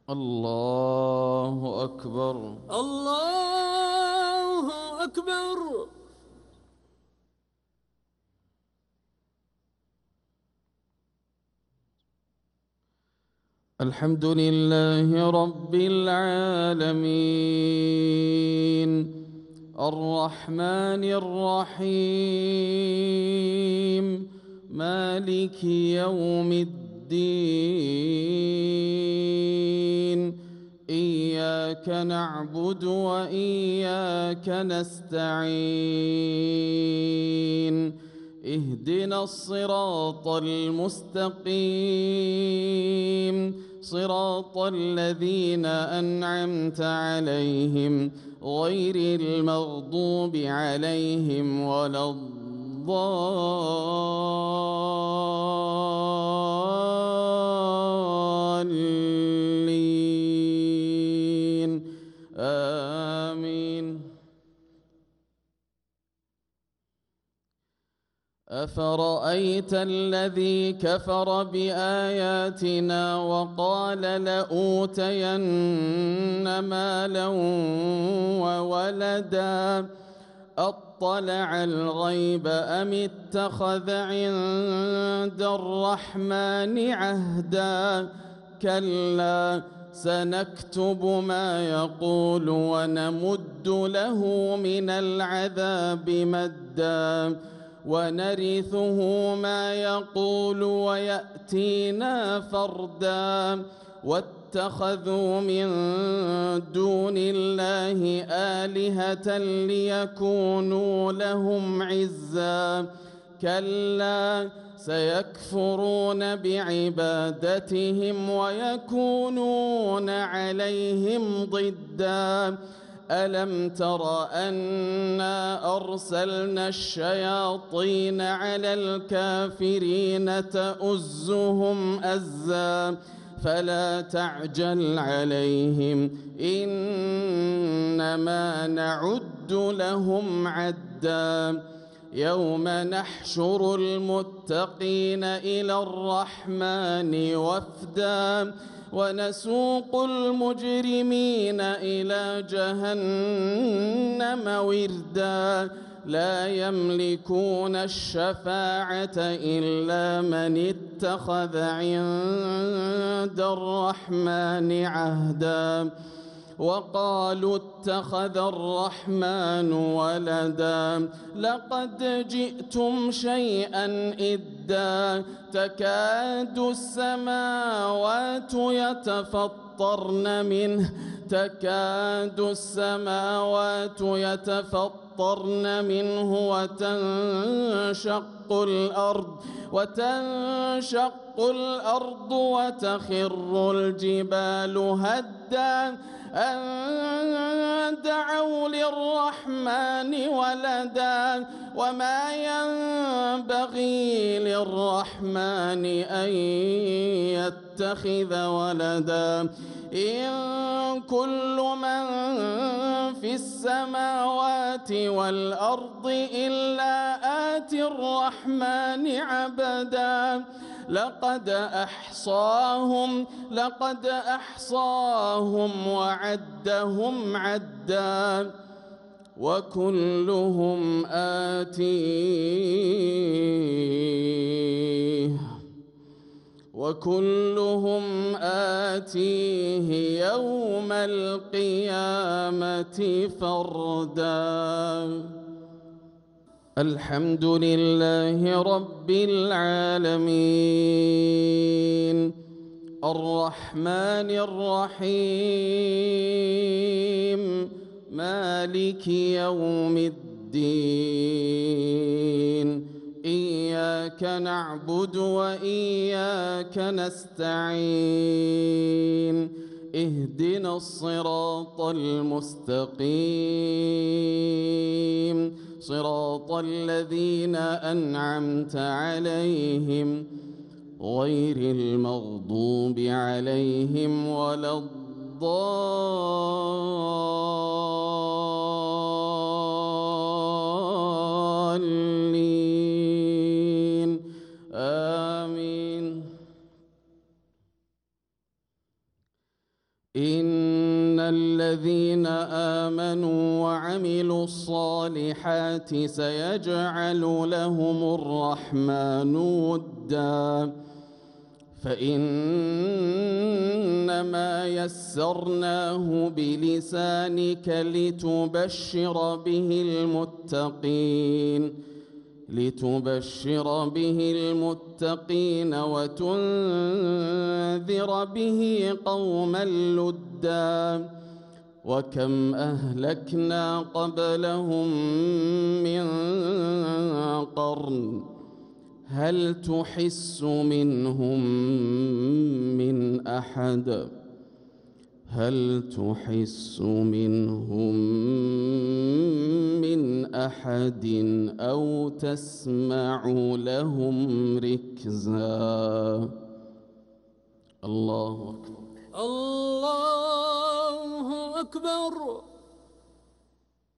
الله أكبر. الله أكبر. الحمد لله رب العالمين الرحمن الرحيم مالك يوم الدين إياك نعبد وإياك نستعين اهدنا الصراط المستقيم صراط الذين أنعمت عليهم غير المغضوب عليهم ولا الضالين آمين. أفرأيت الذي كفر بآياتنا وقال لأوتين مالا وولدا أطلع الغيب أم اتخذ عند الرحمن عهدا كلا سنكتب ما يقول ونمد له من العذاب مدا ونرثه ما يقول ويأتينا فردا واتخذوا من دون الله آلهة ليكونوا لهم عزا كلا سيكفرون بعبادتهم ويكونون عليهم ضدا ألم تر أنا أرسلنا الشياطين على الكافرين تؤزهم أزا فلا تعجل عليهم إنما نعد لهم عدا يوم نحشر المتقين إلى الرحمن وفدا ونسوق المجرمين إلى جهنم وردا لا يملكون الشفاعة إلا من اتخذ عند الرحمن عهدا وقالوا اتخذ الرحمن ولدا لقد جئتم شيئا إدا تكاد السماوات يتفطرن منه وتنشق الأرض وتخر الجبال هدا أن دعوا للرحمن ولدا وما ينبغي للرحمن أن يتخذ ولدا إن كل من في السماوات والأرض إلا آتي الرحمن عبدا لقد أحصاهم وعدهم عدا وكلهم آتيه يوم القيامة فردا. الحمد لله رب العالمين الرحمن الرحيم مالك يوم الدين إياك نعبد وإياك نستعين اهدنا الصراط المستقيم صراط الذين أنعمت عليهم غير المغضوب عليهم ولا الضالين آمين. إن الذين آمنوا وعملوا الصالحات سيجعل لهم الرحمن ودا فإنما يسرناه بلسانك لتبشر به المتقين وتنذر به قوما لدا وكم أهلكنا قبلهم من قرن هل تحس منهم من أحد أو تسمع لهم ركزا الله أكبر. الله أكبر.